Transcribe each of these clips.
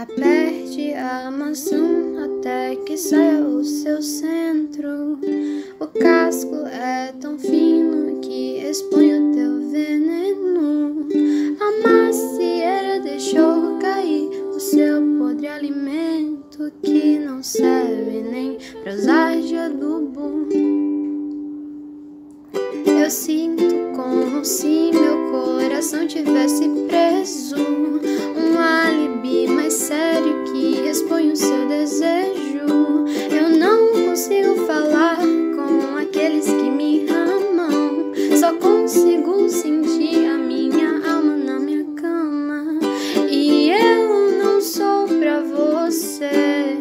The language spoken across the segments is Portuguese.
Aperte a maçã até que saia o seu centro. O casco é tão fino que expõe o teu veneno. A macieira deixou cair o seu podre alimento, que não serve nem pra usar de adubo. Eu sinto como se meu coração tivesse preso, um álibi mais sério que expõe o seu desejo. Eu não consigo falar com aqueles que me amam, só consigo sentir a minha alma na minha cama. E eu não sou pra você,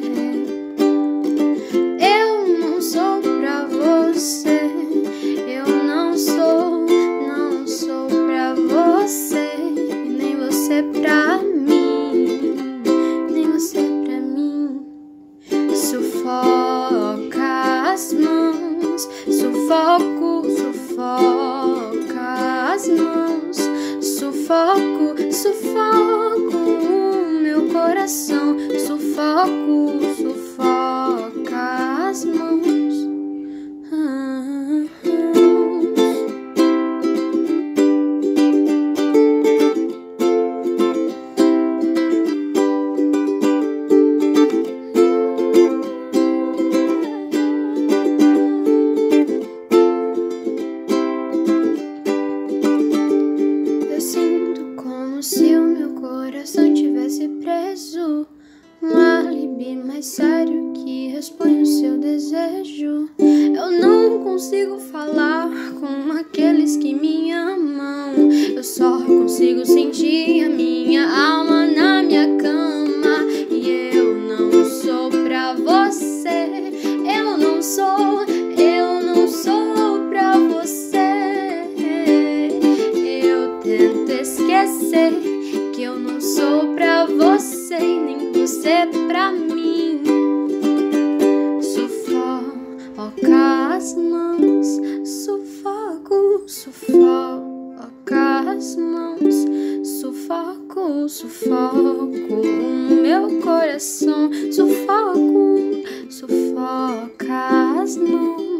eu não sou pra você, eu não sou pra você, e nem você pra mim, nem você pra mim. Sufoca as mãos, sufoca as mãos, sufoco o meu coração, sufoca as mãos. Se o meu coração tivesse preso, um álibi mais sério que expõe o seu desejo. Eu não consigo falar com aqueles que me amam, eu só consigo sentir a minha alma na minha cama. E eu não sou pra você, eu não sou pra você. Eu tento esquecer que eu não sou pra você e nem você pra mim. Sufoca as mãos, sufoca as mãos, sufoco o meu coração, sufoca as mãos.